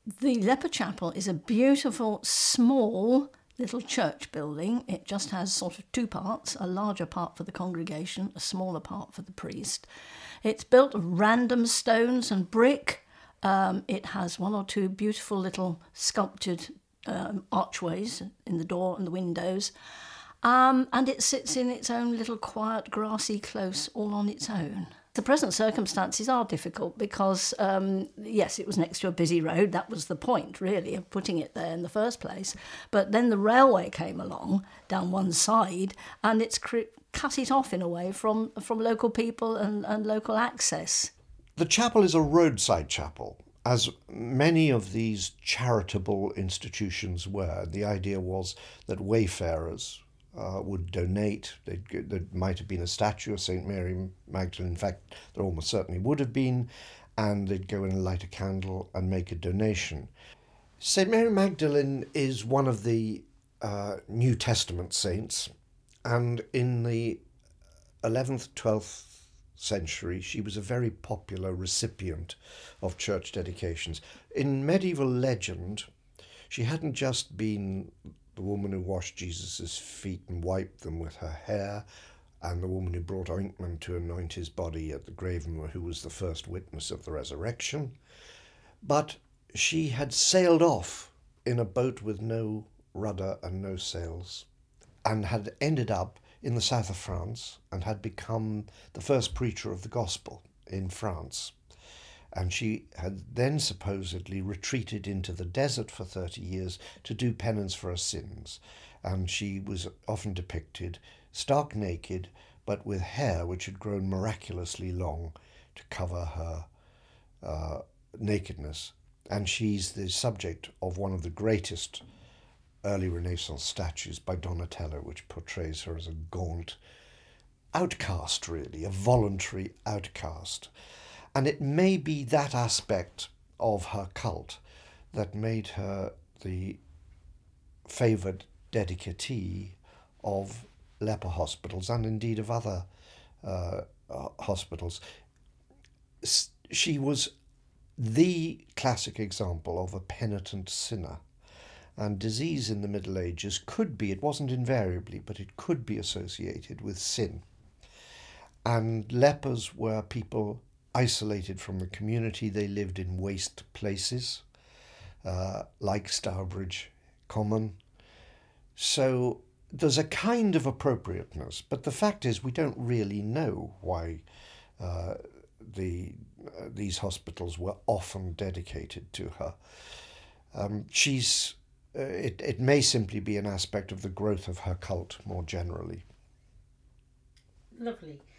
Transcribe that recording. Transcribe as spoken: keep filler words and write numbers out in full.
The Leper Chapel is a beautiful, small little church building. It just has sort of two parts, a larger part for the congregation, a smaller part for the priest. It's built of random stones and brick. Um, it has one or two beautiful little sculptured um, archways in the door and the windows. Um, and it sits in its own little quiet, grassy close all on its own. The present circumstances are difficult because, um, yes, it was next to a busy road. That was the point, really, of putting it there in the first place. But then the railway came along down one side and it's cr- cut it off in a way from, from local people and, and local access. The chapel is a roadside chapel, as many of these charitable institutions were. The idea was that wayfarers Uh, would donate. They'd, there might have been a statue of Saint Mary Magdalene. In fact, there almost certainly would have been, and they'd go and light a candle and make a donation. Saint Mary Magdalene is one of the uh, New Testament saints, and in the eleventh, twelfth century, she was a very popular recipient of church dedications. In medieval legend, she hadn't just been the woman who washed Jesus' feet and wiped them with her hair, and the woman who brought ointment to anoint his body at the grave, who was the first witness of the resurrection. But she had sailed off in a boat with no rudder and no sails, and had ended up in the south of France, and had become the first preacher of the gospel in France. And she had then supposedly retreated into the desert for thirty years to do penance for her sins. And she was often depicted stark naked, but with hair which had grown miraculously long to cover her uh, nakedness. And she's the subject of one of the greatest early Renaissance statues by Donatello, which portrays her as a gaunt outcast, really, a voluntary outcast. And it may be that aspect of her cult that made her the favoured dedicatee of leper hospitals and indeed of other uh, hospitals. She was the classic example of a penitent sinner. And disease in the Middle Ages could be, it wasn't invariably, but it could be associated with sin. And lepers were people isolated from the community. They lived in waste places, uh, like Stourbridge Common. So there's a kind of appropriateness, but the fact is we don't really know why uh, the uh, these hospitals were often dedicated to her. Um, she's uh, it, it may simply be an aspect of the growth of her cult more generally. Lovely.